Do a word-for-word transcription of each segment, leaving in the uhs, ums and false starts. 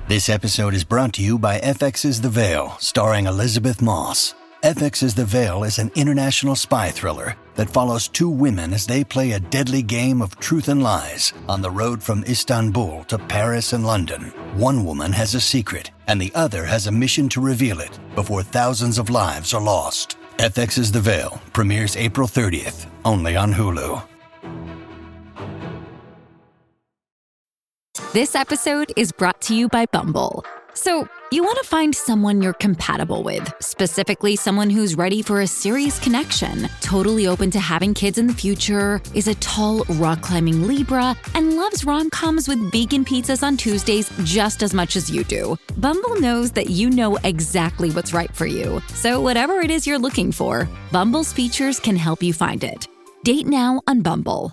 This episode is brought to you by F X's The Veil, starring Elizabeth Moss. F X's The Veil is an international spy thriller that follows two women as they play a deadly game of truth and lies on the road from Istanbul to Paris and London. One woman has a secret, and the other has a mission to reveal it before thousands of lives are lost. F X's The Veil premieres April thirtieth, only on Hulu. This episode is brought to you by Bumble. So, you want to find someone you're compatible with, specifically someone who's ready for a serious connection, totally open to having kids in the future, is a tall, rock-climbing Libra, and loves rom-coms with vegan pizzas on Tuesdays just as much as you do. Bumble knows that you know exactly what's right for you. So whatever it is you're looking for, Bumble's features can help you find it. Date now on Bumble.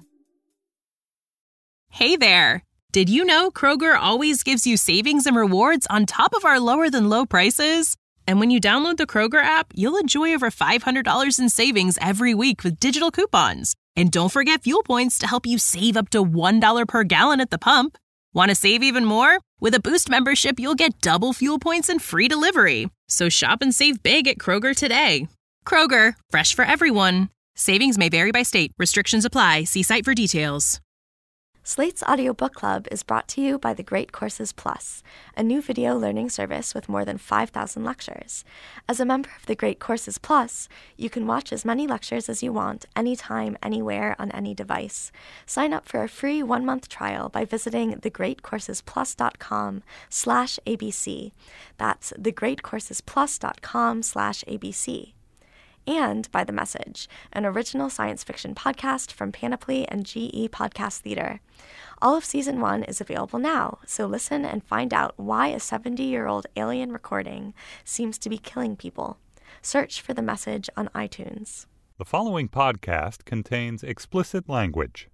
Hey there. Did you know Kroger always gives you savings and rewards on top of our lower-than-low prices? And when you download the Kroger app, you'll enjoy over five hundred dollars in savings every week with digital coupons. And don't forget fuel points to help you save up to one dollar per gallon at the pump. Want to save even more? With a Boost membership, you'll get double fuel points and free delivery. So shop and save big at Kroger today. Kroger, fresh for everyone. Savings may vary by state. Restrictions apply. See site for details. Slate's Audiobook Club is brought to you by The Great Courses Plus, a new video learning service with more than five thousand lectures. As a member of The Great Courses Plus, you can watch as many lectures as you want, anytime, anywhere, on any device. Sign up for a free one-month trial by visiting thegreatcoursesplus.com slash ABC. That's thegreatcoursesplus.com slash ABC. And by The Message, an original science fiction podcast from Panoply and G E Podcast Theater. All of Season one is available now, so listen and find out why a seventy-year-old alien recording seems to be killing people. Search for The Message on iTunes. The following podcast contains explicit language.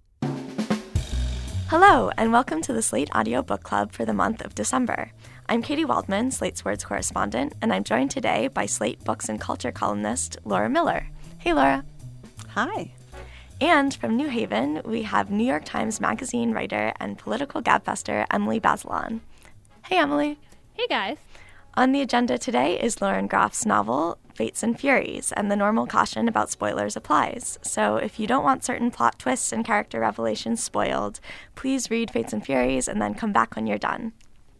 Hello, and welcome to the Slate Audio Book Club for the month of December. I'm Katie Waldman, Slate's Words correspondent, and I'm joined today by Slate Books and Culture columnist Laura Miller. Hey, Laura. Hi. And from New Haven, we have New York Times Magazine writer and political gabfester Emily Bazelon. Hey, Emily. Hey, guys. On the agenda today is Lauren Groff's novel, Fates and Furies, and the normal caution about spoilers applies. So if you don't want certain plot twists and character revelations spoiled, please read Fates and Furies and then come back when you're done.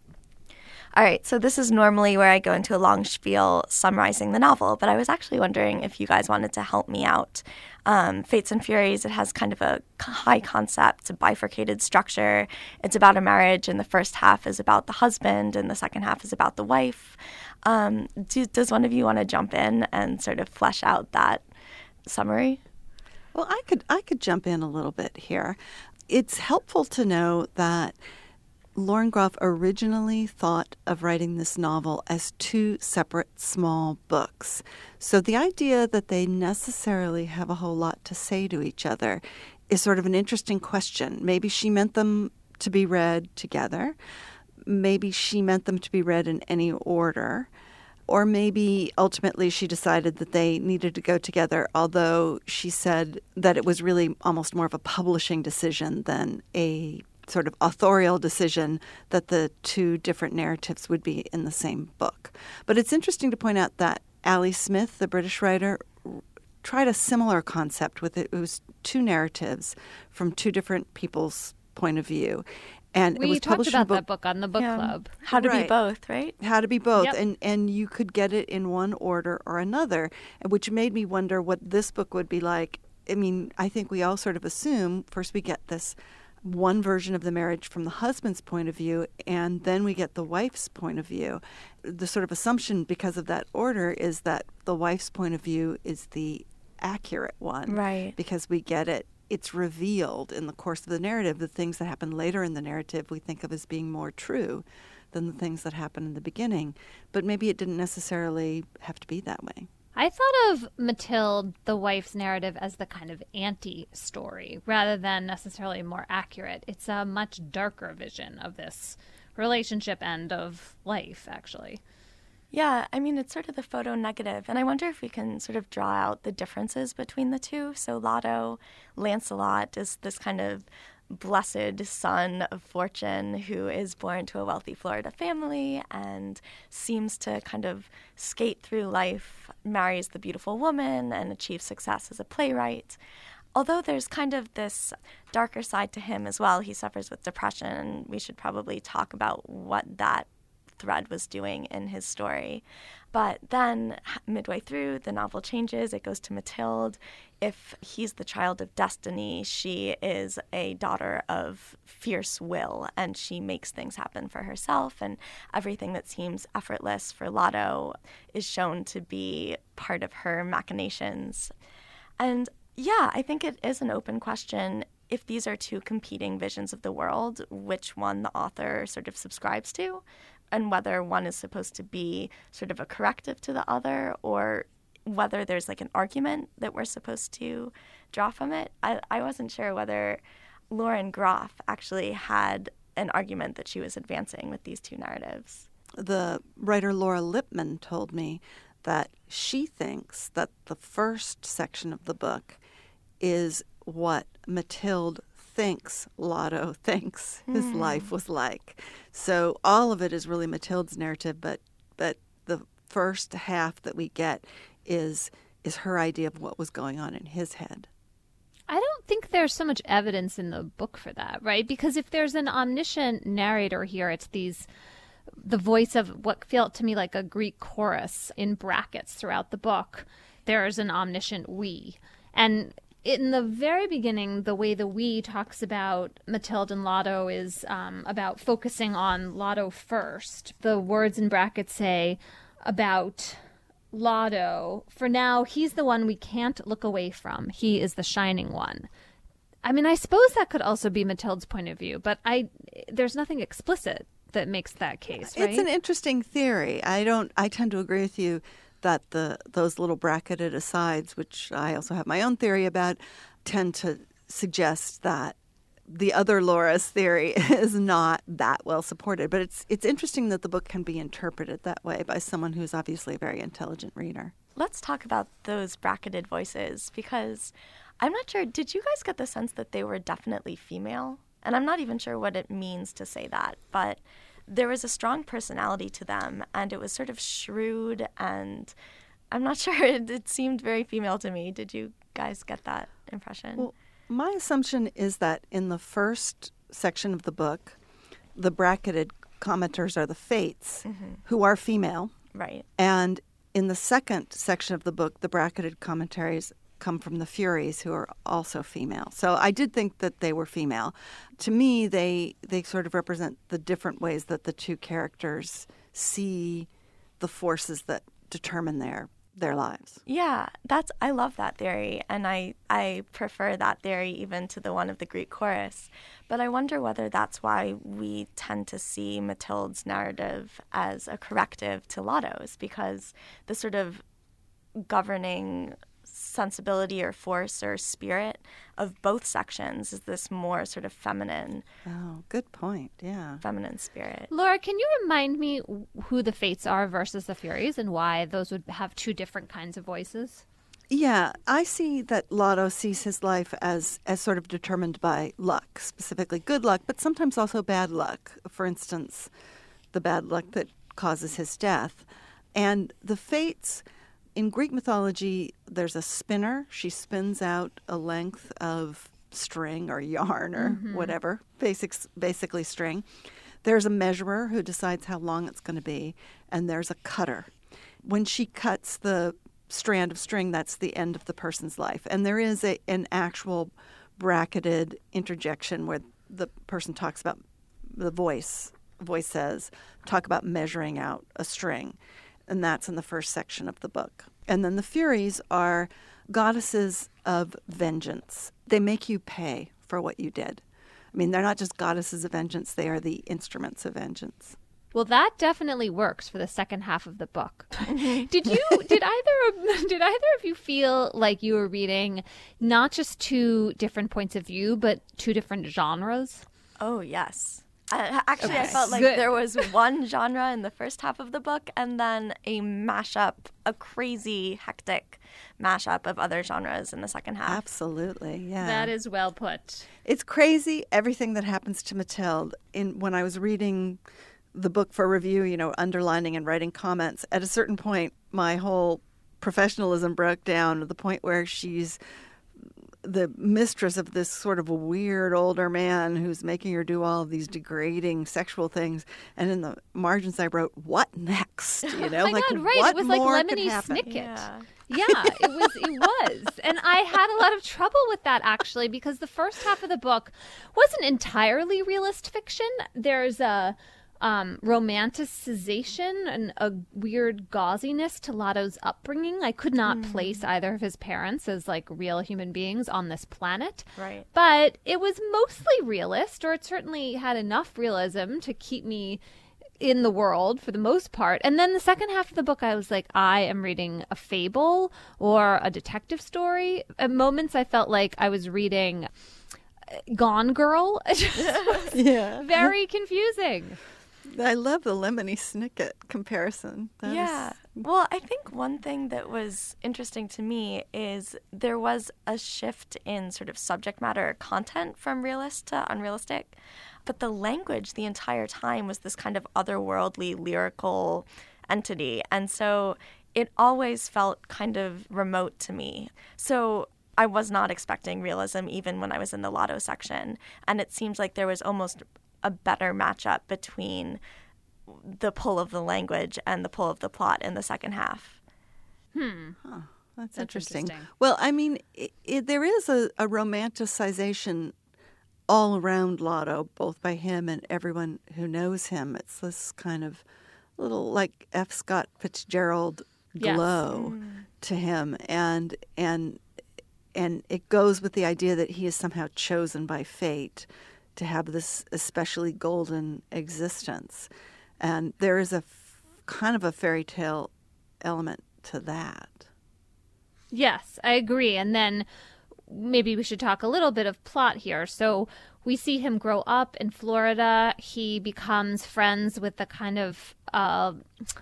All right, so this is normally where I go into a long spiel summarizing the novel, but I was actually wondering if you guys wanted to help me out. Um, Fates and Furies, it has kind of a high concept, a bifurcated structure. It's about a marriage, and the first half is about the husband, and the second half is about the wife. Um, do, does one of you want to jump in and sort of flesh out that summary? Well, I could I could jump in a little bit here. It's helpful to know that Lauren Groff originally thought of writing this novel as two separate small books. So the idea that they necessarily have a whole lot to say to each other is sort of an interesting question. Maybe she meant them to be read together. Maybe she meant them to be read in any order. Or maybe ultimately she decided that they needed to go together, although she said that it was really almost more of a publishing decision than a sort of authorial decision that the two different narratives would be in the same book. But it's interesting to point out that Ali Smith, the British writer, tried a similar concept with it. It was two narratives from two different people's point of view. And we it was talked published about in a book, that book on the book Yeah. club. How to Right. be both, right? How to be both. Yep. And and you could get it in one order or another, which made me wonder what this book would be like. I mean, I think we all sort of assume first we get this one version of the marriage from the husband's point of view, and then we get the wife's point of view. The sort of assumption because of that order is that the wife's point of view is the accurate one. Right. Because we get it. It's revealed in the course of the narrative. The things that happen later in the narrative we think of as being more true than the things that happen in the beginning. But maybe it didn't necessarily have to be that way. I thought of Mathilde, the wife's narrative, as the kind of anti-story rather than necessarily more accurate. It's a much darker vision of this relationship and of life, actually. Yeah, I mean, it's sort of the photo negative, and I wonder if we can sort of draw out the differences between the two. So Lotto, Lancelot is this kind of blessed son of fortune who is born to a wealthy Florida family and seems to kind of skate through life, marries the beautiful woman, and achieves success as a playwright. Although there's kind of this darker side to him as well. He suffers with depression, and we should probably talk about what that thread was doing in his story. But then midway through, the novel changes. It goes to Mathilde. If he's the child of destiny, she is a daughter of fierce will, and she makes things happen for herself, and everything that seems effortless for Lotto is shown to be part of her machinations. And yeah, I think it is an open question. If these are two competing visions of the world, which one the author sort of subscribes to, and whether one is supposed to be sort of a corrective to the other, or whether there's like an argument that we're supposed to draw from it. I, I wasn't sure whether Lauren Groff actually had an argument that she was advancing with these two narratives. The writer Laura Lipman told me that she thinks that the first section of the book is what Mathilde thinks Lotto thinks his mm. life was like. So all of it is really Mathilde's narrative, but but the first half that we get is is her idea of what was going on in his head. I don't think there's so much evidence in the book for that, right? Because if there's an omniscient narrator here, it's these the voice of what felt to me like a Greek chorus in brackets throughout the book. There's an omniscient we. And in the very beginning, the way the we talks about Mathilde and Lotto is um, about focusing on Lotto first. The words in brackets say about Lotto, for now, he's the one we can't look away from. He is the shining one. I mean, I suppose that could also be Mathilde's point of view, but I there's nothing explicit that makes that case, right? It's an interesting theory. I don't. I tend to agree with you that the those little bracketed asides, which I also have my own theory about, tend to suggest that the other Laura's theory is not that well supported. But it's it's interesting that the book can be interpreted that way by someone who's obviously a very intelligent reader. Let's talk about those bracketed voices, because I'm not sure, did you guys get the sense that they were definitely female? And I'm not even sure what it means to say that, but there was a strong personality to them, and it was sort of shrewd, and I'm not sure, it, it seemed very female to me. Did you guys get that impression? Well, my assumption is that in the first section of the book, the bracketed commenters are the Fates, mm-hmm. who are female. Right. And in the second section of the book, the bracketed commentaries come from the Furies, who are also female. So I did think that they were female. To me, they they sort of represent the different ways that the two characters see the forces that determine their their lives. Yeah, that's I love that theory, and I, I prefer that theory even to the one of the Greek chorus. But I wonder whether that's why we tend to see Mathilde's narrative as a corrective to Lotto's, because the sort of governing sensibility or force or spirit of both sections is this more sort of feminine. Oh, good point. Yeah. Feminine spirit. Laura, can you remind me who the Fates are versus the Furies and why those would have two different kinds of voices? Yeah, I see that Lotto sees his life as, as sort of determined by luck, specifically good luck, but sometimes also bad luck. For instance, the bad luck that causes his death. And the Fates, in Greek mythology, there's a spinner. She spins out a length of string or yarn or mm-hmm. whatever, basics, basically string. There's a measurer who decides how long it's going to be, and there's a cutter. When she cuts the strand of string, that's the end of the person's life. And there is a, an actual bracketed interjection where the person talks about, the voice, voice says, talk about measuring out a string. And that's in the first section of the book. And then the Furies are goddesses of vengeance. They make you pay for what you did. I mean, they're not just goddesses of vengeance, they are the instruments of vengeance. Well, that definitely works for the second half of the book. did you did either did either of you feel like you were reading not just two different points of view, but two different genres? Oh, yes. Uh, actually, Okay. I felt like Good. there was one genre in the first half of the book and then a mashup, a crazy, hectic mashup of other genres in the second half. Absolutely, yeah. That is well put. It's crazy, everything that happens to Mathilde. In when I was reading the book for review, you know, underlining and writing comments, at a certain point, my whole professionalism broke down to the point where she's the mistress of this sort of a weird older man who's making her do all of these degrading sexual things. And in the margins I wrote, what next? You know, Oh my like God, right. what It was like more could Lemony happen? Snicket. Yeah. Yeah, it was. It was, and I had a lot of trouble with that actually because the first half of the book wasn't entirely realist fiction. There's a um, romanticization and a weird gauziness to Lotto's upbringing. I could not mm. place either of his parents as like real human beings on this planet. Right. But it was mostly realist, or it certainly had enough realism to keep me in the world for the most part. And then the second half of the book, I was like, I am reading a fable or a detective story. At moments, I felt like I was reading Gone Girl. Yeah. Very confusing. I love the Lemony Snicket comparison. That yeah. is- Well, I think one thing that was interesting to me is there was a shift in sort of subject matter content from realist to unrealistic. But the language the entire time was this kind of otherworldly lyrical entity. And so it always felt kind of remote to me. So I was not expecting realism even when I was in the Lotto section. And it seems like there was almost a better matchup between the pull of the language and the pull of the plot in the second half. Hmm. Huh, that's, That's interesting. interesting. Well, I mean, it, it, there is a, a romanticization all around Lotto, both by him and everyone who knows him. It's this kind of little like F. Scott Fitzgerald glow Yes. Mm. to him, and and and it goes with the idea that he is somehow chosen by fate to have this especially golden existence, and there is a f- kind of a fairy tale element to that. Yes, I agree. And then maybe we should talk a little bit of plot here. So we see him grow up in Florida. He becomes friends with the kind of uh,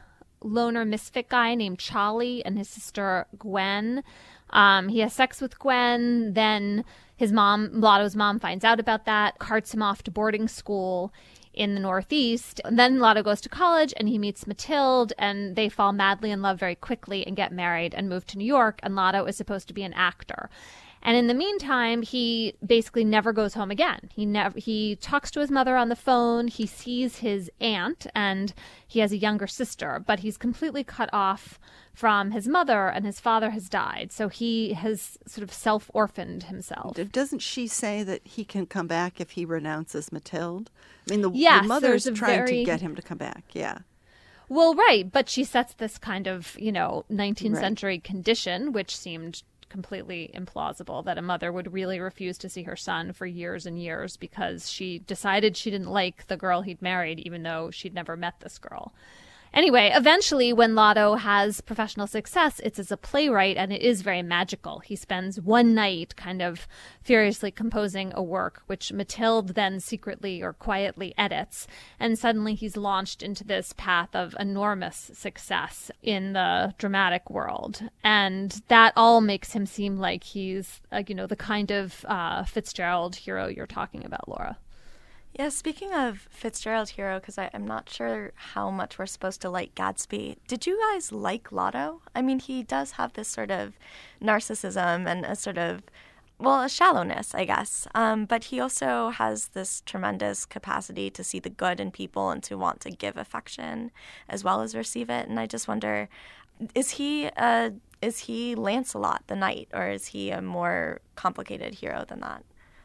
loner misfit guy named Charlie and his sister Gwen. Um, he has sex with Gwen. Then his mom, Lotto's mom, finds out about that, carts him off to boarding school in the Northeast. And then Lotto goes to college and he meets Mathilde, and they fall madly in love very quickly and get married and move to New York. And Lotto is supposed to be an actor. And in the meantime, he basically never goes home again. He never he talks to his mother on the phone. He sees his aunt, and he has a younger sister, but he's completely cut off from his mother, and his father has died. So he has sort of self-orphaned himself. Doesn't she say that he can come back if he renounces Mathilde? I mean, the, Yes, the mother's there's a trying very- to get him to come back. Yeah. Well, right, but she sets this kind of, you know, nineteenth Right. century condition, which seemed completely implausible, that a mother would really refuse to see her son for years and years because she decided she didn't like the girl he'd married, even though she'd never met this girl. Anyway, eventually, when Lotto has professional success, it's as a playwright, and it is very magical. He spends one night kind of furiously composing a work, which Mathilde then secretly or quietly edits, and suddenly he's launched into this path of enormous success in the dramatic world. And that all makes him seem like he's, uh, you know, the kind of uh, Fitzgerald hero you're talking about, Laura. Yeah, speaking of Fitzgerald hero, because I'm not sure how much we're supposed to like Gatsby, did you guys like Lotto? I mean, he does have this sort of narcissism and a sort of, well, a shallowness, I guess. Um, but he also has this tremendous capacity to see the good in people and to want to give affection as well as receive it. And I just wonder, is he uh, is he Lancelot the Knight, or is he a more complicated hero than that?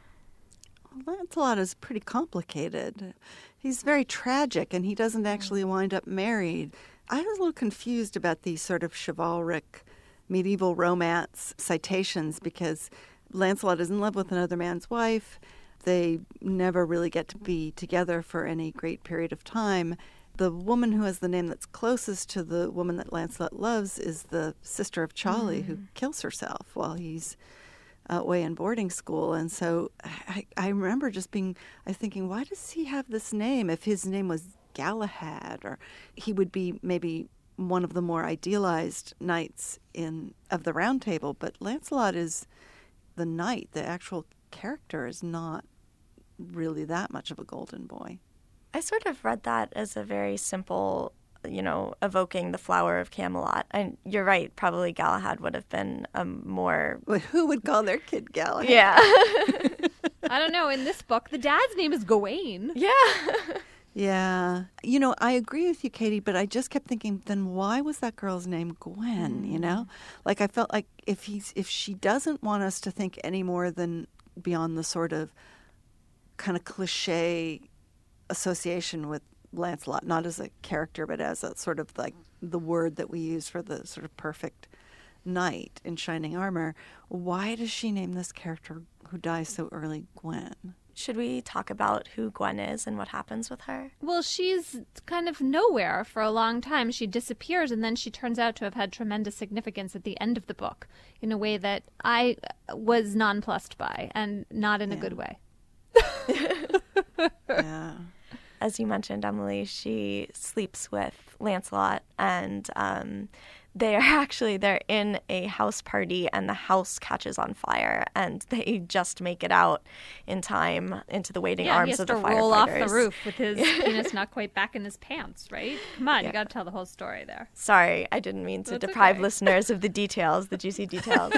Lancelot is pretty complicated. He's very tragic, and he doesn't actually wind up married. I was a little confused about these sort of chivalric medieval romance citations because Lancelot is in love with another man's wife. They never really get to be together for any great period of time. The woman who has the name that's closest to the woman that Lancelot loves is the sister of Charlie, mm. who kills herself while he's uh, way in boarding school. And so I, I remember just being, I was thinking, why does he have this name? If his name was Galahad, or he would be maybe one of the more idealized knights in of the Round Table. But Lancelot is the knight. The actual character is not really that much of a golden boy. I sort of read that as a very simple, you know, evoking the flower of Camelot. And you're right, probably Galahad would have been a more... But who would call their kid Galahad? Yeah. I don't know. In this book, the dad's name is Gawain. Yeah. Yeah. You know, I agree with you, Katie, but I just kept thinking, then why was that girl's name Gwen, you know? Like, I felt like if he's if she doesn't want us to think any more than beyond the sort of kind of cliche association with Lancelot, not as a character, but as a sort of like the word that we use for the sort of perfect knight in shining armor, why does she name this character who dies so early Gwen? Should we talk about who Gwen is and what happens with her? Well, she's kind of nowhere for a long time. She disappears, and then she turns out to have had tremendous significance at the end of the book in a way that I was nonplussed by, and not in yeah. a good way. Yeah. As you mentioned, Emily, she sleeps with Lancelot, and um, they are actually, they're in a house party, and the house catches on fire, and they just make it out in time into the waiting yeah, arms of the firefighters. Yeah, he has to roll off the roof with his penis not quite back in his pants, right? Come on, yeah. You got to tell the whole story there. Sorry, I didn't mean to That's deprive okay. listeners of the details, the juicy details.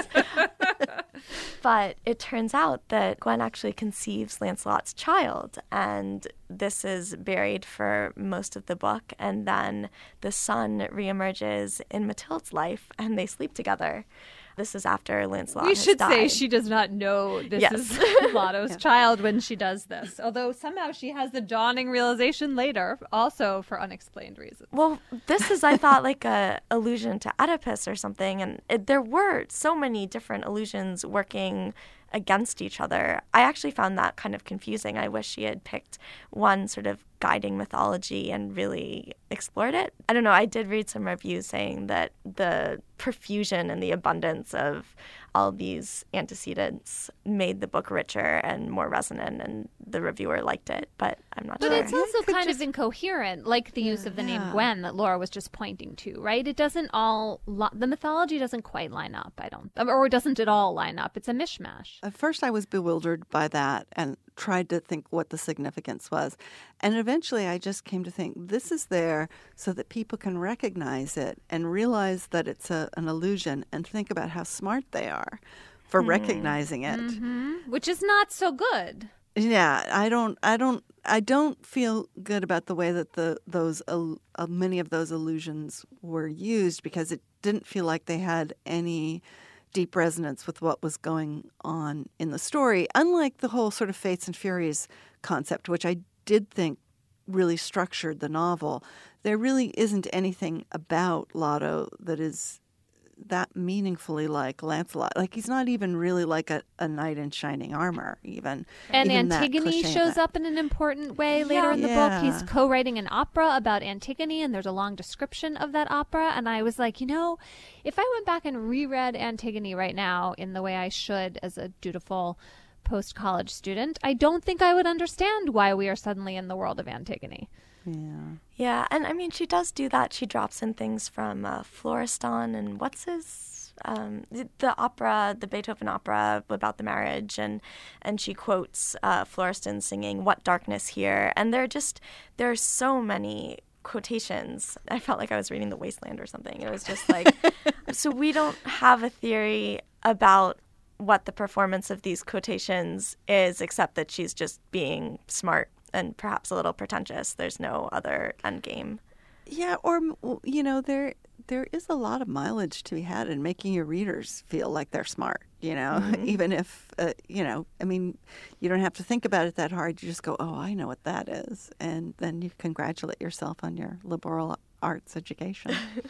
But it turns out that Gwen actually conceives Lancelot's child, and this is buried for most of the book, and then the son reemerges in Matilda's life, and they sleep together. This is after Lancelot We has should died. say she does not know this Yes. is Lotto's yeah. child when she does this, although somehow she has the dawning realization later, also for unexplained reasons. Well, this is, I thought, like a allusion to Oedipus or something, and it, there were so many different allusions working against each other. I actually found that kind of confusing. I wish she had picked one sort of guiding mythology and really explored it. I don't know, I did read some reviews saying that the profusion and the abundance of all these antecedents made the book richer and more resonant, and the reviewer liked it, but I'm not but sure. But it's also Could kind just... of incoherent, like the use of the yeah. name Gwen that Laura was just pointing to, right? It doesn't all, lo- the mythology doesn't quite line up, I don't, or doesn't at all line up. It's a mishmash. At first I was bewildered by that and tried to think what the significance was. And eventually I just came to think this is there so that people can recognize it and realize that it's a, an illusion, and think about how smart they are for mm. recognizing it. Mm-hmm. Which is not so good. Yeah, I don't I don't I don't feel good about the way that the those uh, many of those illusions were used, because it didn't feel like they had any deep resonance with what was going on in the story, unlike the whole sort of Fates and Furies concept, which I did think really structured the novel. There really isn't anything about Lotto that is that meaningfully like Lancelot. Like, he's not even really like a, a knight in shining armor, even. And even Antigone shows up in an important way later yeah. in the yeah. book. He's co-writing an opera about Antigone, and there's a long description of that opera. And I was like, you know, if I went back and reread Antigone right now in the way I should as a dutiful post-college student, I don't think I would understand why we are suddenly in the world of Antigone. Yeah. Yeah, and I mean, she does do that. She drops in things from uh, Florestan and what's his, um, the, the opera, the Beethoven opera about the marriage, and and she quotes uh, Florestan singing "What Darkness Here," and there are just there are so many quotations. I felt like I was reading The Wasteland or something. It was just like, so we don't have a theory about what the performance of these quotations is, except that she's just being smart and perhaps a little pretentious. There's no other end game. Yeah, or, you know, there there is a lot of mileage to be had in making your readers feel like they're smart, you know, mm-hmm. even if, uh, you know, I mean, you don't have to think about it that hard. You just go, oh, I know what that is. And then you congratulate yourself on your liberal arts education.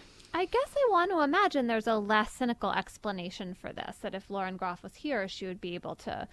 I guess I want to imagine there's a less cynical explanation for this, that if Lauren Groff was here, she would be able to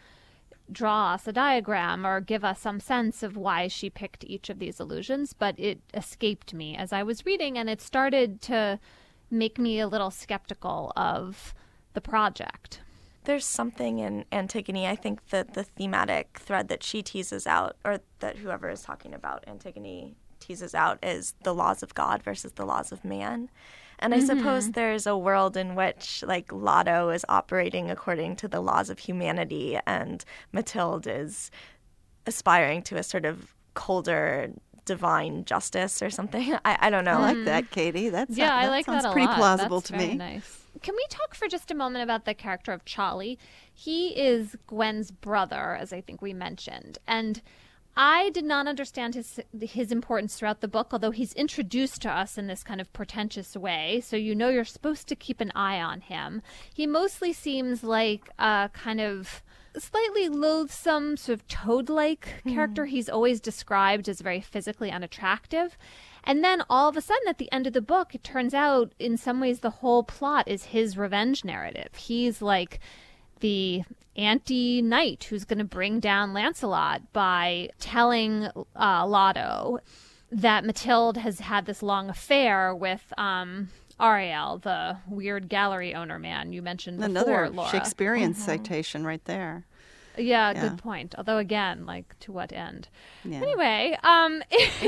draw us a diagram or give us some sense of why she picked each of these illusions, but it escaped me as I was reading, and it started to make me a little skeptical of the project. There's something in Antigone, I think that the thematic thread that she teases out, or that whoever is talking about Antigone teases out, is the laws of God versus the laws of man. And I mm-hmm. suppose there's a world in which, like, Lotto is operating according to the laws of humanity, and Mathilde is aspiring to a sort of colder divine justice or something. I, I don't know. I like that, Katie. That's yeah, that I like sounds that a pretty lot. plausible That's to very me. Nice. Can we talk for just a moment about the character of Charlie? He is Gwen's brother, as I think we mentioned, and I did not understand his his importance throughout the book, although he's introduced to us in this kind of portentous way, so you know you're supposed to keep an eye on him. He mostly seems like a kind of slightly loathsome, sort of toad-like mm. character. He's always described as very physically unattractive. And then all of a sudden, at the end of the book, it turns out, in some ways, the whole plot is his revenge narrative. He's like the anti-knight who's going to bring down Lancelot by telling uh, Lotto that Mathilde has had this long affair with um, Ariel, the weird gallery owner man you mentioned before, Another Laura. Shakespearean mm-hmm. citation right there. Yeah, Yeah. good point. Although, again, like, to what end? Yeah. Anyway, um,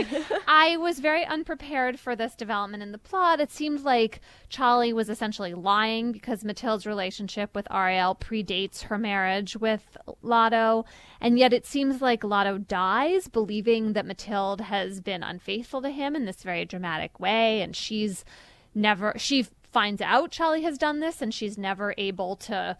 I was very unprepared for this development in the plot. It seemed like Charlie was essentially lying because Mathilde's relationship with Ariel predates her marriage with Lotto. And yet it seems like Lotto dies believing that Mathilde has been unfaithful to him in this very dramatic way. And she's never, she finds out Charlie has done this, and she's never able to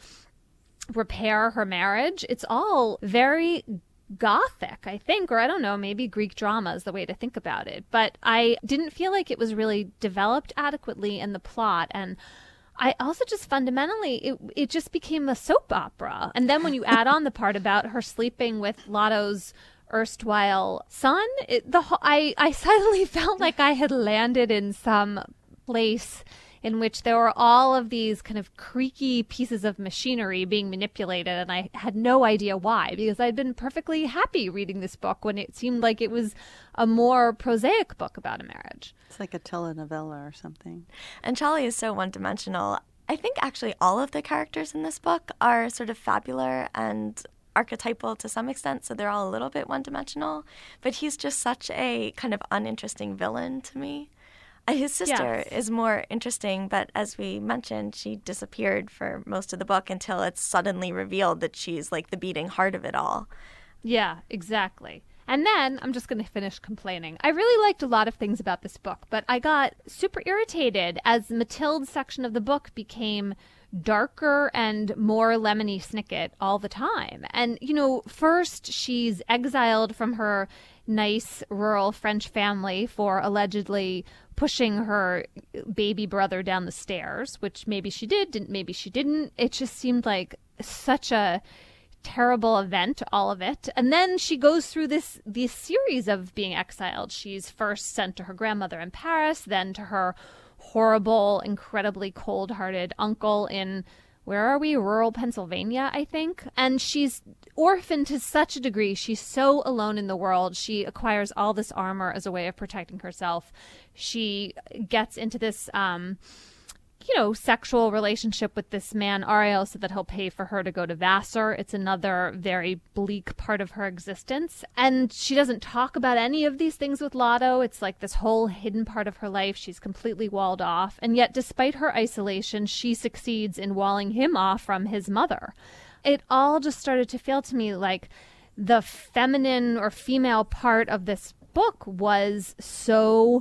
repair her marriage. It's all very Gothic, I think, or I don't know, maybe Greek drama is the way to think about it. But I didn't feel like it was really developed adequately in the plot. And I also just fundamentally, it it just became a soap opera. And then when you add on the part about her sleeping with Lotto's erstwhile son, it, the whole, I, I suddenly felt like I had landed in some place in which there were all of these kind of creaky pieces of machinery being manipulated, and I had no idea why, because I'd been perfectly happy reading this book when it seemed like it was a more prosaic book about a marriage. It's like a telenovela or something. And Charlie is so one-dimensional. I think actually all of the characters in this book are sort of fabular and archetypal to some extent, so they're all a little bit one-dimensional. But he's just such a kind of uninteresting villain to me. His sister Yes. is more interesting, but as we mentioned, she disappeared for most of the book until it's suddenly revealed that she's like the beating heart of it all. Yeah, exactly. And then I'm just going to finish complaining. I really liked a lot of things about this book, but I got super irritated as Mathilde's section of the book became darker and more Lemony Snicket all the time. And, you know, first she's exiled from her nice rural French family for allegedly pushing her baby brother down the stairs, which maybe she did, didn't maybe she didn't. It just seemed like such a terrible event, all of it. And then she goes through this this series of being exiled. She's first sent to her grandmother in Paris, then to her horrible, incredibly cold-hearted uncle in, where are we? Rural Pennsylvania, I think. And she's orphaned to such a degree. She's so alone in the world. She acquires all this armor as a way of protecting herself. She gets into this, um, you know, sexual relationship with this man, Ariel, so that he'll pay for her to go to Vassar. It's another very bleak part of her existence. And she doesn't talk about any of these things with Lotto. It's like this whole hidden part of her life. She's completely walled off. And yet, despite her isolation, she succeeds in walling him off from his mother. It all just started to feel to me like the feminine or female part of this book was so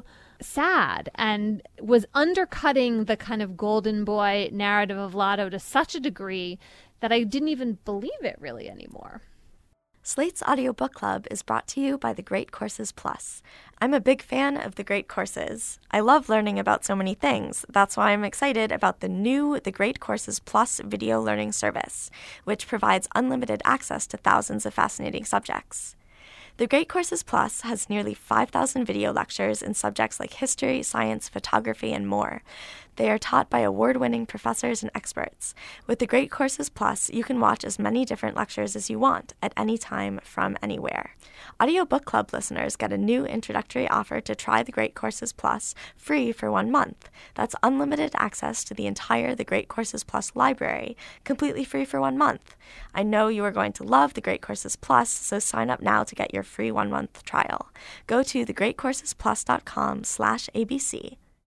sad and was undercutting the kind of golden boy narrative of Lotto to such a degree that I didn't even believe it really anymore. Slate's Audiobook Club is brought to you by The Great Courses Plus. I'm a big fan of The Great Courses. I love learning about so many things. That's why I'm excited about the new The Great Courses Plus video learning service, which provides unlimited access to thousands of fascinating subjects. The Great Courses Plus has nearly five thousand video lectures in subjects like history, science, photography, and more. They are taught by award-winning professors and experts. With the Great Courses Plus, you can watch as many different lectures as you want at any time from anywhere. Audio Book Club listeners get a new introductory offer to try the Great Courses Plus free for one month. That's unlimited access to the entire The Great Courses Plus library, completely free for one month. I know you are going to love the Great Courses Plus, so sign up now to get your free one-month trial. Go to thegreatcoursesplus.com slash ABC.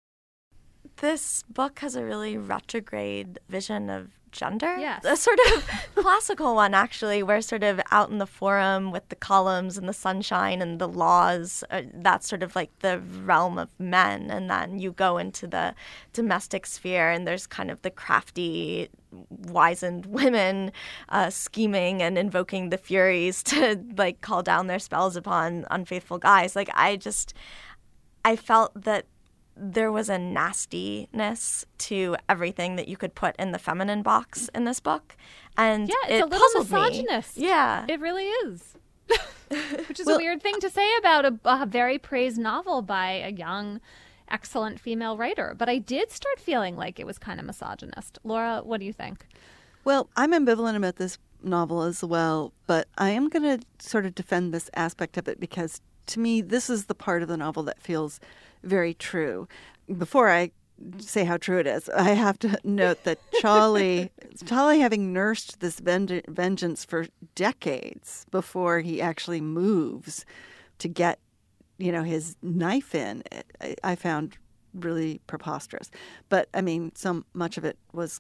This book has a really retrograde vision of gender. Yes. A sort of classical one, actually, where sort of out in the forum with the columns and the sunshine and the laws, uh, that's sort of like the realm of men. And then you go into the domestic sphere and there's kind of the crafty, wizened women uh, scheming and invoking the Furies to like call down their spells upon unfaithful guys. Like I just, I felt that there was a nastiness to everything that you could put in the feminine box in this book. And Yeah, it's it a little puzzled misogynist. Me. Yeah. It really is. Which is Well- a weird thing to say about a, a very praised novel by a young, excellent female writer. But I did start feeling like it was kind of misogynist. Laura, what do you think? Well, I'm ambivalent about this novel as well, but I am going to sort of defend this aspect of it because to me, this is the part of the novel that feels very true. Before I say how true it is, I have to note that Charlie, Charlie having nursed this ven- vengeance for decades before he actually moves to get, you know, his knife in, I, I found really preposterous. But, I mean, so much of it was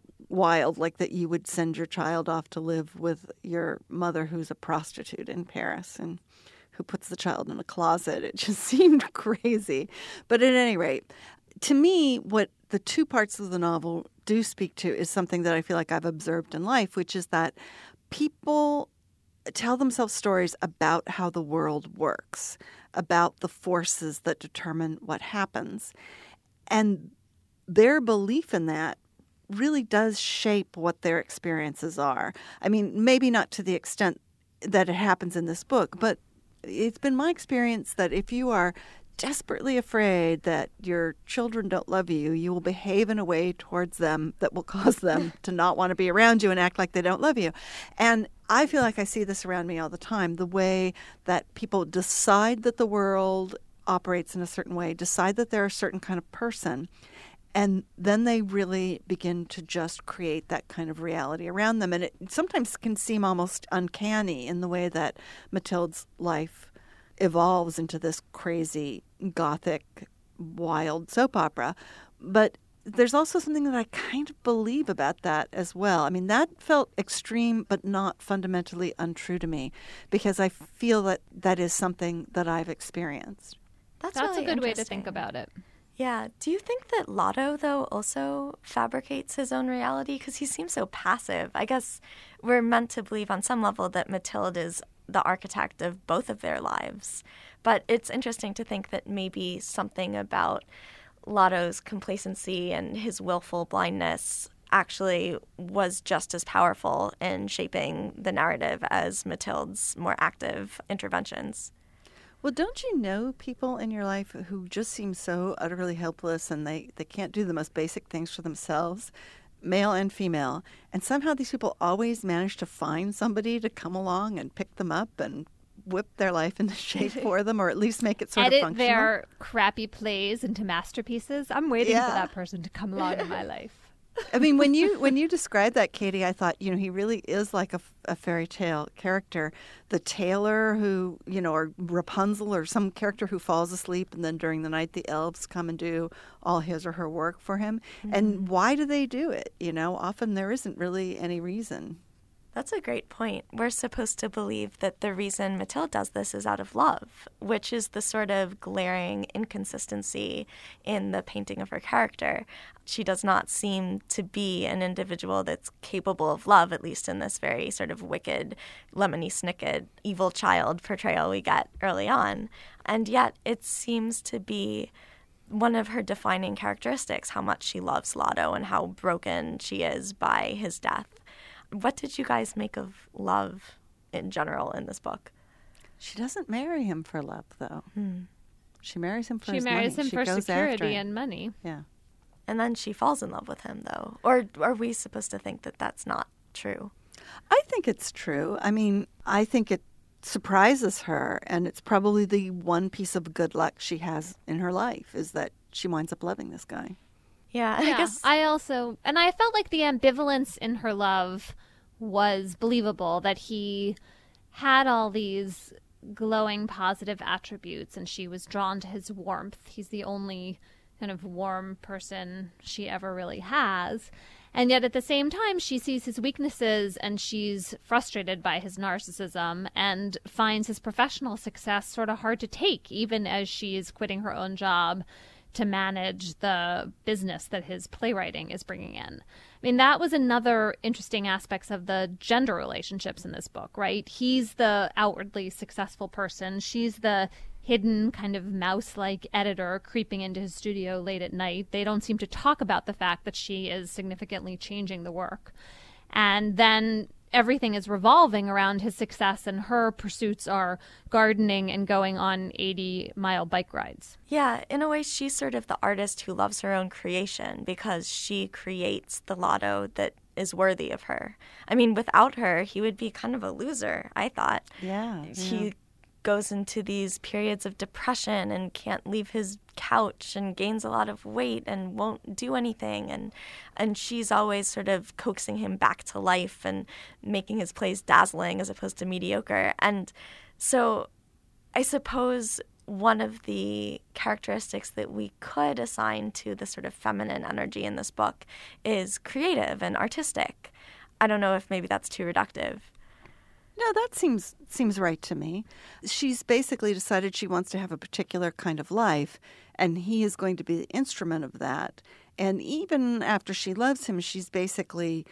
wild, like that you would send your child off to live with your mother who's a prostitute in Paris and who puts the child in a closet. It just seemed crazy. But at any rate, to me, what the two parts of the novel do speak to is something that I feel like I've observed in life, which is that people tell themselves stories about how the world works, about the forces that determine what happens. And their belief in that really does shape what their experiences are. I mean, maybe not to the extent that it happens in this book, but it's been my experience that if you are desperately afraid that your children don't love you, you will behave in a way towards them that will cause them to not want to be around you and act like they don't love you. And I feel like I see this around me all the time, the way that people decide that the world operates in a certain way, decide that they're a certain kind of person, and then they really begin to just create that kind of reality around them. And it sometimes can seem almost uncanny in the way that Mathilde's life evolves into this crazy, gothic, wild soap opera. But there's also something that I kind of believe about that as well. I mean, that felt extreme, but not fundamentally untrue to me, because I feel that that is something that I've experienced. That's, That's really a good way to interesting. think about it. Yeah. Do you think that Lotto, though, also fabricates his own reality? Because he seems so passive. I guess we're meant to believe on some level that Mathilde is the architect of both of their lives. But it's interesting to think that maybe something about Lotto's complacency and his willful blindness actually was just as powerful in shaping the narrative as Mathilde's more active interventions. Well, don't you know people in your life who just seem so utterly helpless and they, they can't do the most basic things for themselves, male and female, and somehow these people always manage to find somebody to come along and pick them up and whip their life into shape for them, or at least make it sort Edit of functional? their crappy plays into masterpieces. I'm waiting Yeah. for that person to come along in my life. I mean, when you when you described that, Katie, I thought, you know, he really is like a, a fairy tale character. The tailor who, you know, or Rapunzel or some character who falls asleep and then during the night the elves come and do all his or her work for him. Mm-hmm. And why do they do it? You know, often there isn't really any reason. That's a great point. We're supposed to believe that the reason Mathilde does this is out of love, which is the sort of glaring inconsistency in the painting of her character. She does not seem to be an individual that's capable of love, at least in this very sort of wicked, lemony snicket, evil child portrayal we get early on. And yet it seems to be one of her defining characteristics, how much she loves Lotto and how broken she is by his death. What did you guys make of love in general in this book? She doesn't marry him for love, though. Hmm. She marries him for she his marries money. him She for goes security after him. and money. Yeah. And then she falls in love with him, though. Or are we supposed to think that that's not true? I think it's true. I mean, I think it surprises her, and it's probably the one piece of good luck she has in her life is that she winds up loving this guy. Yeah, Yeah, I guess. I also, and I felt like the ambivalence in her love was believable, that he had all these glowing positive attributes and she was drawn to his warmth. He's the only kind of warm person she ever really has. And yet at the same time, she sees his weaknesses and she's frustrated by his narcissism and finds his professional success sort of hard to take, even as she's quitting her own job to manage the business that his playwriting is bringing in. I mean, that was another interesting aspects of the gender relationships in this book, right? He's the outwardly successful person. She's the hidden kind of mouse-like editor creeping into his studio late at night. They don't seem to talk about the fact that she is significantly changing the work. And then everything is revolving around his success, and her pursuits are gardening and going on eighty-mile bike rides. Yeah, in a way, she's sort of the artist who loves her own creation because she creates the Lotto that is worthy of her. I mean, without her, he would be kind of a loser, I thought. Yeah. He yeah. goes into these periods of depression and can't leave his couch and gains a lot of weight and won't do anything, and and she's always sort of coaxing him back to life and making his plays dazzling as opposed to mediocre. And so I suppose one of the characteristics that we could assign to the sort of feminine energy in this book is creative and artistic. I don't know if maybe that's too reductive. No, that seems seems right to me. She's basically decided she wants to have a particular kind of life, and he is going to be the instrument of that. And even after she loves him, she's basically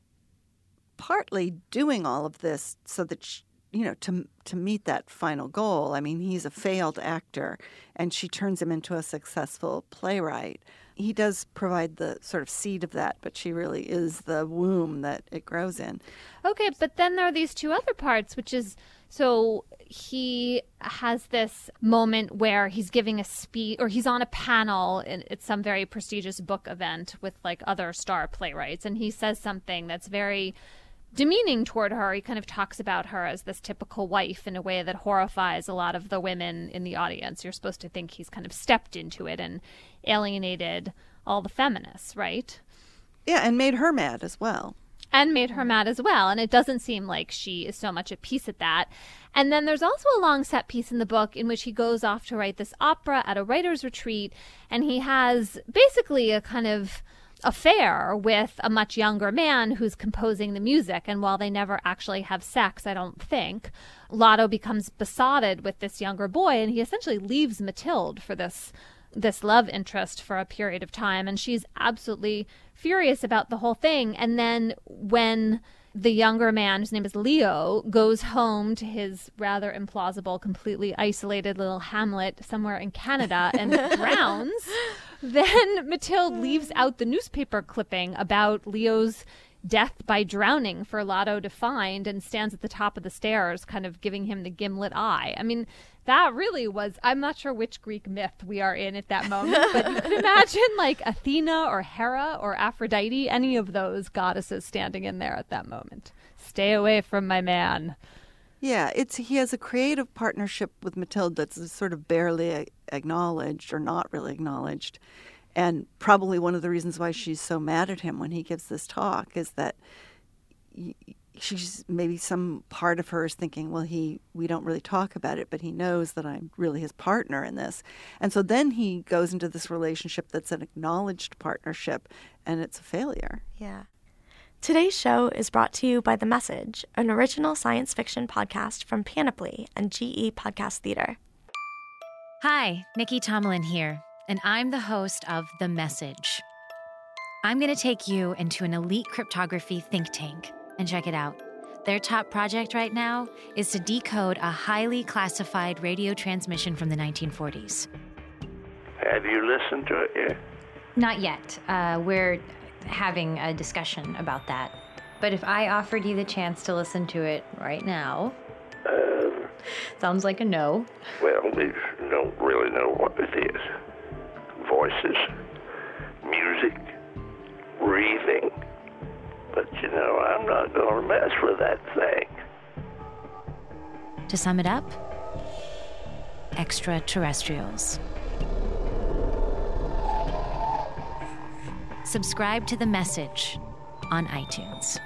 partly doing all of this so that, she, you know, to to meet that final goal. I mean, he's a failed actor, and she turns him into a successful playwright. He does provide the sort of seed of that, but she really is the womb that it grows in. Okay, but then there are these two other parts, which is, so he has this moment where he's giving a speech, or he's on a panel at some very prestigious book event with like other star playwrights, and he says something that's very demeaning toward her. He kind of talks about her as this typical wife in a way that horrifies a lot of the women in the audience. You're supposed to think he's kind of stepped into it and alienated all the feminists, right? Yeah, and made her mad as well. And made her mad as well. And it doesn't seem like she is so much at peace at that. And then there's also a long set piece in the book in which he goes off to write this opera at a writer's retreat. And he has basically a kind of affair with a much younger man who's composing the music. And while they never actually have sex, I don't think, Lotto becomes besotted with this younger boy, and he essentially leaves Mathilde for this this love interest for a period of time. And she's absolutely furious about the whole thing. And then when the younger man, whose name is Leo, goes home to his rather implausible, completely isolated little hamlet somewhere in Canada and drowns, then Mathilde leaves out the newspaper clipping about Leo's death by drowning for Lotto to find, and stands at the top of the stairs kind of giving him the gimlet eye. I mean, that really was, I'm not sure which Greek myth we are in at that moment, but you can imagine like Athena or Hera or Aphrodite, any of those goddesses standing in there at that moment. Stay away from my man. Yeah, it's he has a creative partnership with Mathilde that's sort of barely acknowledged or not really acknowledged. And probably one of the reasons why she's so mad at him when he gives this talk is that she's maybe some part of her is thinking, well, he we don't really talk about it, but he knows that I'm really his partner in this. And so then he goes into this relationship that's an acknowledged partnership, and it's a failure. Yeah. Today's show is brought to you by The Message, an original science fiction podcast from Panoply and G E Podcast Theater. Hi, Nikki Tomlin here, and I'm the host of The Message. I'm going to take you into an elite cryptography think tank and check it out. Their top project right now is to decode a highly classified radio transmission from the nineteen forties. Have you listened to it yet? Not yet. Uh, we're having a discussion about that. But if I offered you the chance to listen to it right now... Uh, Sounds like a no. Well, we don't really know what it is. Voices, music, breathing. But, you know, I'm not going to mess with that thing. To sum it up, extraterrestrials. Subscribe to The Message on iTunes.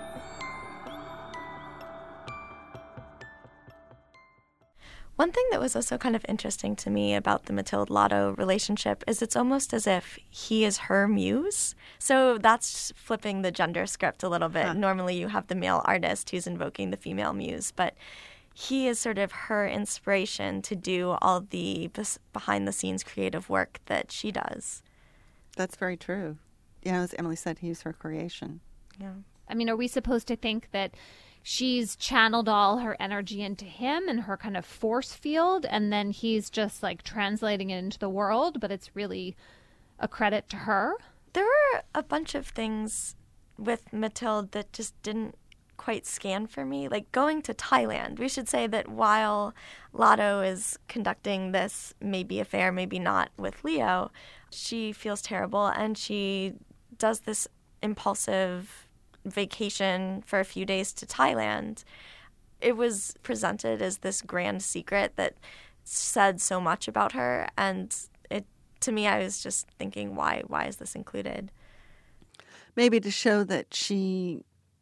One thing that was also kind of interesting to me about the Mathilde Lotto relationship is it's almost as if he is her muse. So that's flipping the gender script a little bit. Huh. Normally you have the male artist who's invoking the female muse, but he is sort of her inspiration to do all the behind-the-scenes creative work that she does. That's very true. Yeah, as Emily said, he's her creation. Yeah. I mean, are we supposed to think that she's channeled all her energy into him and her kind of force field, and then he's just like translating it into the world, but it's really a credit to her? There were a bunch of things with Mathilde that just didn't quite scan for me. Like going to Thailand. We should say that while Lotto is conducting this maybe affair, maybe not with Leo, she feels terrible and she does this impulsive vacation for a few days to Thailand. It was presented as this grand secret that said so much about her, and it to me I was just thinking, why why is this included? Maybe to show that she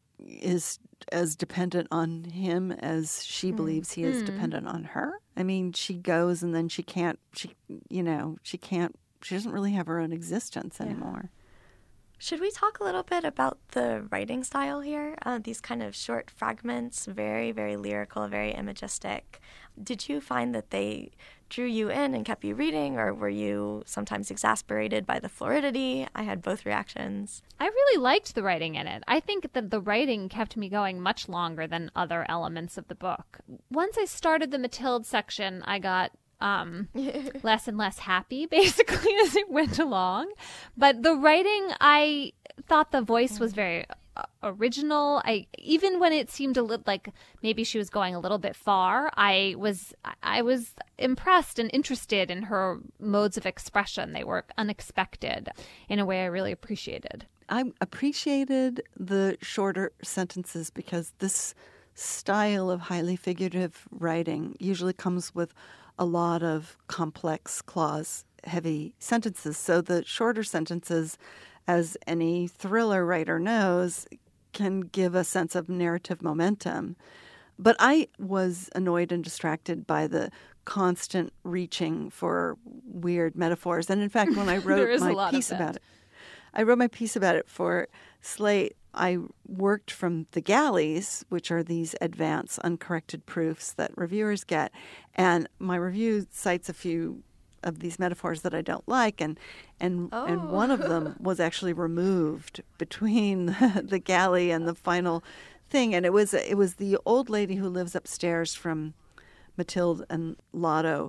is as dependent on him as she mm. believes he is mm. dependent on her. I mean, she goes and then she can't she you know, she can't she doesn't really have her own existence yeah. anymore. Should we talk a little bit about the writing style here? Uh, these kind of short fragments, very, very lyrical, very imagistic. Did you find that they drew you in and kept you reading, or were you sometimes exasperated by the floridity? I had both reactions. I really liked the writing in it. I think that the writing kept me going much longer than other elements of the book. Once I started the Mathilde section, I got um less and less happy basically as it went along, but the writing, I thought the voice was very uh, original. I even when it seemed a little like maybe she was going a little bit far, I was I was impressed and interested in her modes of expression. They were unexpected in a way I really appreciated. I appreciated the shorter sentences because this style of highly figurative writing usually comes with a lot of complex clause-heavy sentences. So the shorter sentences, as any thriller writer knows, can give a sense of narrative momentum. But I was annoyed and distracted by the constant reaching for weird metaphors. And in fact, when I wrote my piece about it, I wrote my piece about it for Slate, I worked from the galleys, which are these advanced uncorrected proofs that reviewers get. And my review cites a few of these metaphors that I don't like. And and, oh. and one of them was actually removed between the, the galley and the final thing. And it was it was the old lady who lives upstairs from Mathilde and Lotto,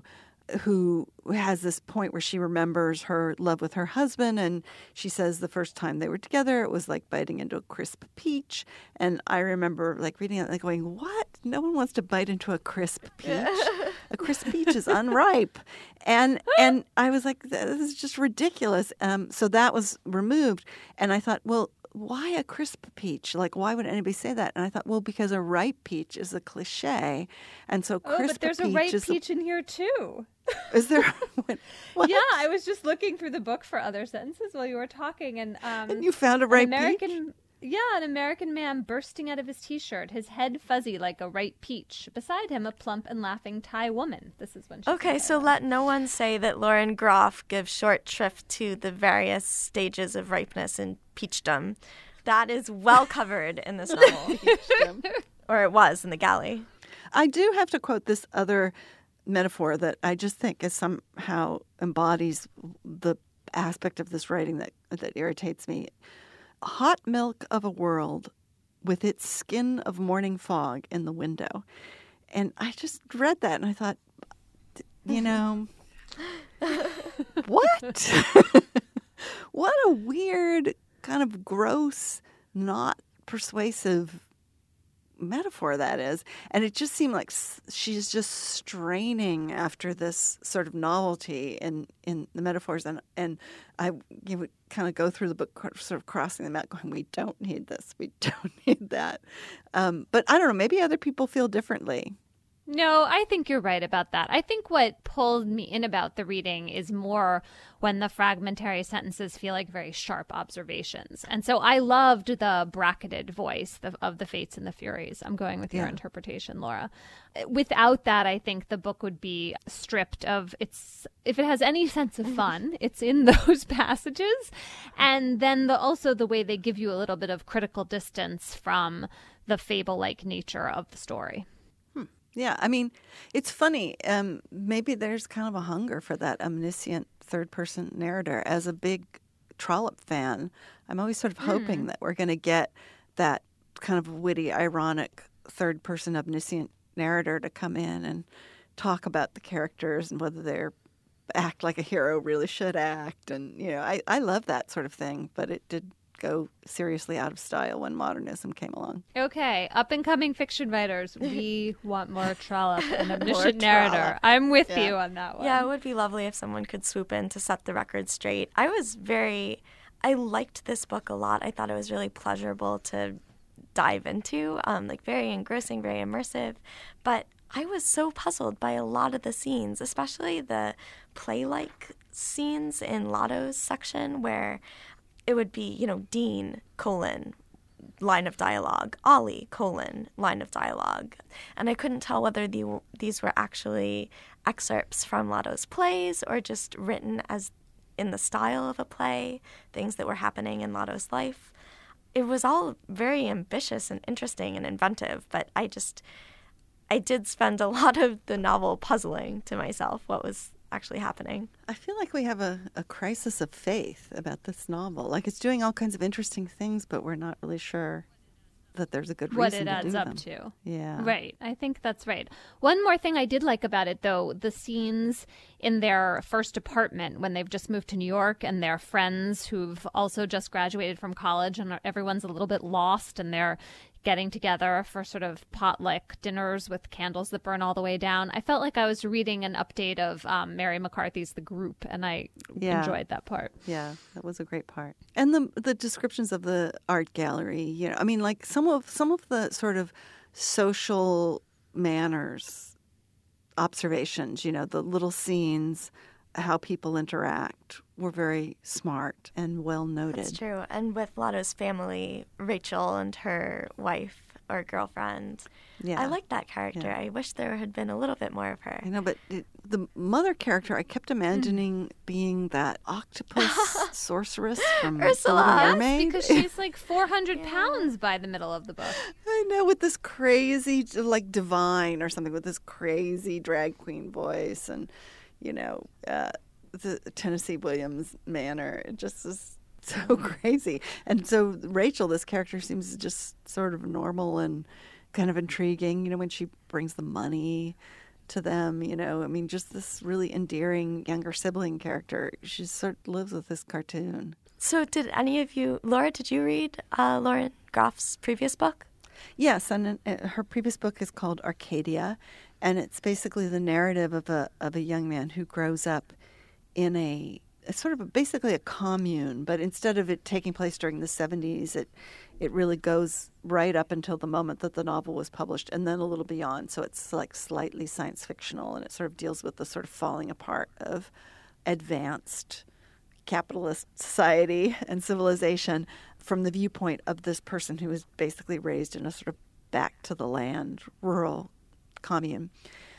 who has this point where she remembers her love with her husband, and she says the first time they were together, it was like biting into a crisp peach. And I remember like reading it, like going, "What? No one wants to bite into a crisp peach. A crisp peach is unripe." And and I was like, "This is just ridiculous." Um, so that was removed, and I thought, well, why a crisp peach? Like, why would anybody say that? And I thought, well, because a ripe peach is a cliche, and so crisp peach is... Oh, but there's a ripe peach in here, too. Is there? What? Yeah, I was just looking through the book for other sentences while you were talking, and... Um, and you found a ripe American, peach? Yeah, an American man bursting out of his T-shirt, his head fuzzy like a ripe peach. Beside him, a plump and laughing Thai woman. This is when she... Okay, so let no one say that Lauren Groff gives short shrift to the various stages of ripeness in peachdom. That is well covered in this novel. Or it was in the galley. I do have to quote this other metaphor that I just think is somehow embodies the aspect of this writing that, that irritates me. Hot milk of a world with its skin of morning fog in the window. And I just read that and I thought, you know, what? What a weird, kind of gross, not persuasive metaphor that is. And it just seemed like she's just straining after this sort of novelty in, in the metaphors. And, and I you would kind of go through the book sort of crossing them out going, we don't need this, we don't need that. Um, but I don't know, maybe other people feel differently. No, I think you're right about that. I think what pulled me in about the reading is more when the fragmentary sentences feel like very sharp observations. And so I loved the bracketed voice of the Fates and the Furies. I'm going with your yeah. interpretation, Laura. Without that, I think the book would be stripped of its, if it has any sense of fun, it's in those passages. And then the, also the way they give you a little bit of critical distance from the fable-like nature of the story. Yeah, I mean, it's funny. Um, maybe there's kind of a hunger for that omniscient third-person narrator. As a big Trollope fan, I'm always sort of hoping mm. that we're going to get that kind of witty, ironic third-person omniscient narrator to come in and talk about the characters and whether they're act like a hero really should act. And, you know, I, I love that sort of thing, but it did go seriously out of style when modernism came along. Okay, up-and-coming fiction writers, we want more Trollope, an omniscient narrator. I'm with yeah. you on that one. Yeah, it would be lovely if someone could swoop in to set the record straight. I was very, I liked this book a lot. I thought it was really pleasurable to dive into, um, like very engrossing, very immersive. But I was so puzzled by a lot of the scenes, especially the play-like scenes in Lotto's section where it would be, you know, Dean, colon, line of dialogue, Ollie, colon, line of dialogue. And I couldn't tell whether the, these were actually excerpts from Lotto's plays or just written as in the style of a play, things that were happening in Lotto's life. It was all very ambitious and interesting and inventive, but I just, I did spend a lot of the novel puzzling to myself what was actually happening. I feel like we have a, a crisis of faith about this novel. Like it's doing all kinds of interesting things, but we're not really sure that there's a good what reason it adds to do up them. to. Yeah. Right. I think that's right. One more thing I did like about it, though, the scenes in their first apartment when they've just moved to New York and their friends who've also just graduated from college and everyone's a little bit lost and they're getting together for sort of potluck dinners with candles that burn all the way down. I felt like I was reading an update of um, Mary McCarthy's The Group, and I yeah. enjoyed that part. Yeah, that was a great part. And the the descriptions of the art gallery, you know, I mean, like some of some of the sort of social manners observations, you know, the little scenes, how people interact were very smart and well noted. That's true. And with Lotto's family, Rachel and her wife or girlfriend, yeah. I like that character. Yeah. I wish there had been a little bit more of her. I know, but it, the mother character, I kept imagining being that octopus sorceress from Ursula. The Little Mermaid. Because she's like four hundred yeah. pounds by the middle of the book. I know, with this crazy, like Divine or something, with this crazy drag queen voice and, you know, uh, the Tennessee Williams manner. It just is so crazy. And so Rachel, this character, seems just sort of normal and kind of intriguing, you know, when she brings the money to them, you know. I mean, just this really endearing younger sibling character. She sort of lives with this cartoon. So did any of you, Laura, did you read uh, Lauren Groff's previous book? Yes, and uh, her previous book is called Arcadia, and it's basically the narrative of a of a young man who grows up in a, a sort of a, basically a commune, but instead of it taking place during the seventies, it it really goes right up until the moment that the novel was published, and then a little beyond. So it's like slightly science fictional, and it sort of deals with the sort of falling apart of advanced capitalist society and civilization from the viewpoint of this person who was basically raised in a sort of back to the land, rural commune.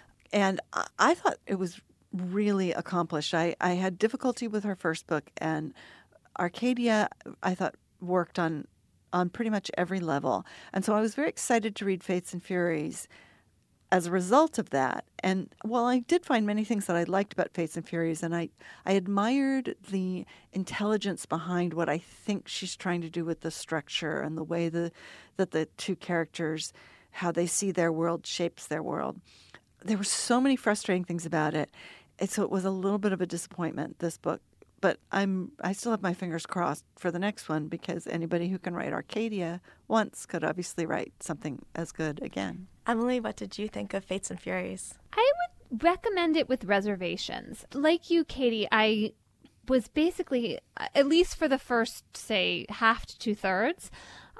And I, I thought it was really accomplished. I, I had difficulty with her first book, and Arcadia, I thought, worked on on pretty much every level. And so I was very excited to read Fates and Furies as a result of that. And while I did find many things that I liked about Fates and Furies, and I, I admired the intelligence behind what I think she's trying to do with the structure and the way the, that the two characters, how they see their world shapes their world. There were so many frustrating things about it. And so it was a little bit of a disappointment, this book, but I'm I still have my fingers crossed for the next one, because anybody who can write Arcadia once could obviously write something as good again. Emily, what did you think of Fates and Furies? I would recommend it with reservations. Like you, Katie, I was basically, at least for the first, say, half to two-thirds,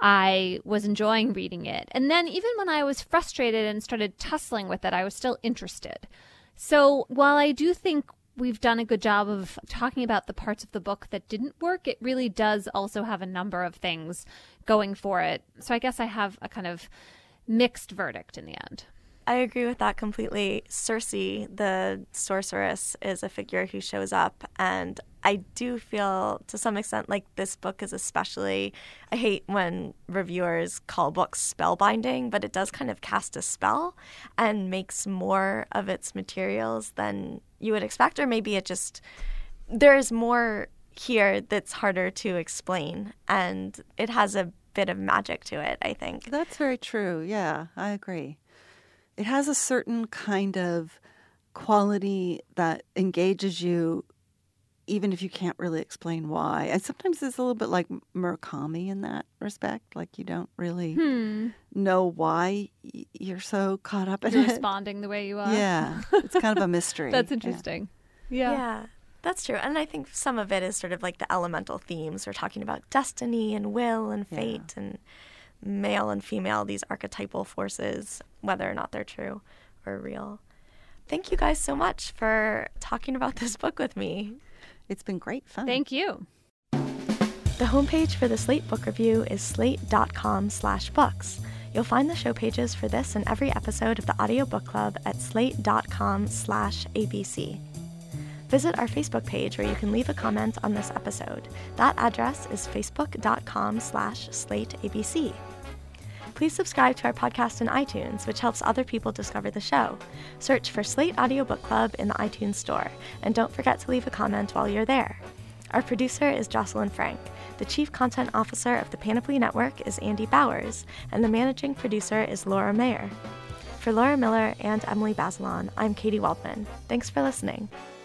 I was enjoying reading it. And then even when I was frustrated and started tussling with it, I was still interested. So while I do think we've done a good job of talking about the parts of the book that didn't work, it really does also have a number of things going for it. So I guess I have a kind of mixed verdict in the end. I agree with that completely. Circe, the sorceress, is a figure who shows up, and I do feel to some extent like this book is especially, I hate when reviewers call books spellbinding, but it does kind of cast a spell and makes more of its materials than you would expect, or maybe it just, there's more here that's harder to explain, and it has a bit of magic to it, I think. That's very true. Yeah, I agree. It has a certain kind of quality that engages you even if you can't really explain why. And sometimes it's a little bit like Murakami in that respect. Like you don't really hmm. know why you're so caught up in you're it. responding the way you are. Yeah. It's kind of a mystery. That's interesting. Yeah. yeah. Yeah. That's true. And I think some of it is sort of like the elemental themes. We're talking about destiny and will and fate yeah. and male and female, these archetypal forces, whether or not they're true or real. Thank you guys so much for talking about this book with me. It's been great fun. Thank you. The homepage for the Slate Book Review is slate.com slash books. You'll find the show pages for this and every episode of the Audio Book Club at slate.com slash ABC. Visit our Facebook page where you can leave a comment on this episode. That address is facebook.com slash slateabc. Please subscribe to our podcast in iTunes, which helps other people discover the show. Search for Slate Audio Book Club in the iTunes store, and don't forget to leave a comment while you're there. Our producer is Jocelyn Frank. The Chief Content Officer of the Panoply Network is Andy Bowers, and the Managing Producer is Laura Mayer. For Laura Miller and Emily Bazelon, I'm Katie Waldman. Thanks for listening.